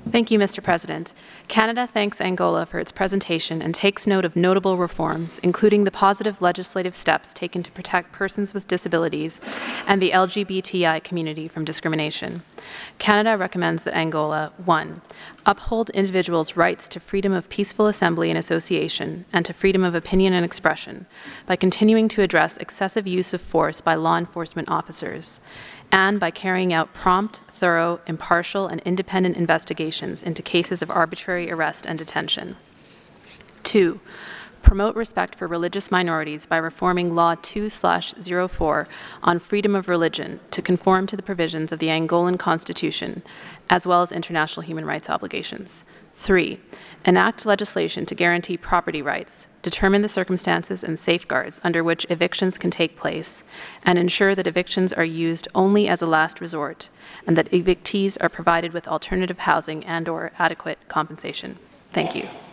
Thank you, Mr. President. Canada thanks Angola for its presentation and takes note of notable reforms, including the positive legislative steps taken to protect persons with disabilities and the LGBTI community from discrimination. Canada recommends that Angola, 1. Uphold individuals' rights to freedom of peaceful assembly and association and to freedom of opinion and expression by continuing to address excessive use of force by law enforcement officers, and by carrying out prompt, thorough, impartial, and independent investigations into cases of arbitrary arrest and detention. 2. Promote respect for religious minorities by reforming Law 2/04 on freedom of religion to conform to the provisions of the Angolan Constitution, as well as international human rights obligations. 3. Enact legislation to guarantee property rights, determine the circumstances and safeguards under which evictions can take place, and ensure that evictions are used only as a last resort, and that evictees are provided with alternative housing and/or adequate compensation. Thank you.